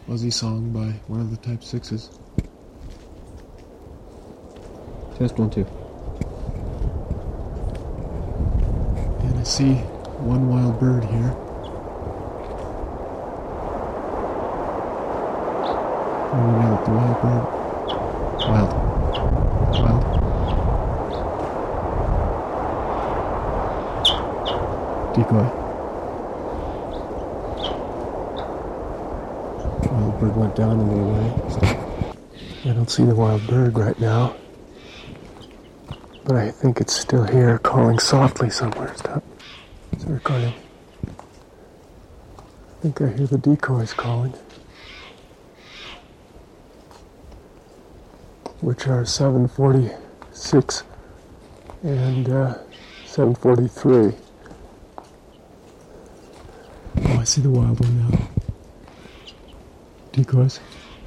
fuzzy song by one of the Type 6s. Test 1, 2. And I see one wild bird here. I'm gonna nail it, the wild bird. Wild. Decoy. Wild bird went down a little way. I don't see the wild bird right now. But I think it's still here, calling softly somewhere. Stop. It's recording. I think I hear the decoys calling. Which are 746 and 743. Oh, I see the wild one now. Decoys.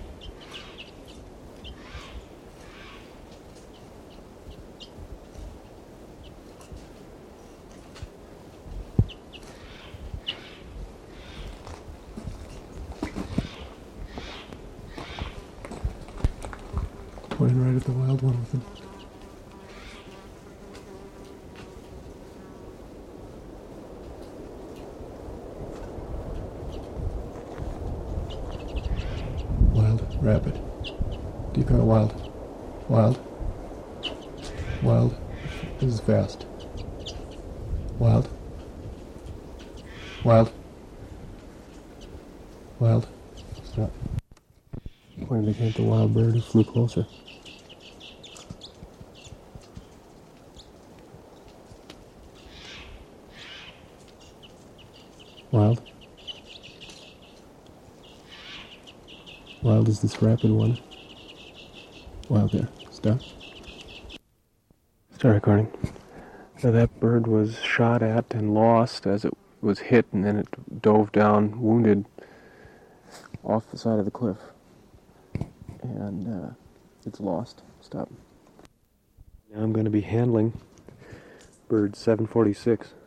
Pointing right at the wild one with him. Wild, rapid. Decoy, wild. Wild. Wild. This is fast. Wild. Wild. Wild. Stop. Pointed again at the wild bird who flew closer. Wild. Wild is this rapid one. Wild there. Stop. Start recording. So that bird was shot at and lost as it was hit, and then it dove down, wounded, off the side of the cliff. And it's lost. Stop. Now I'm going to be handling bird 746.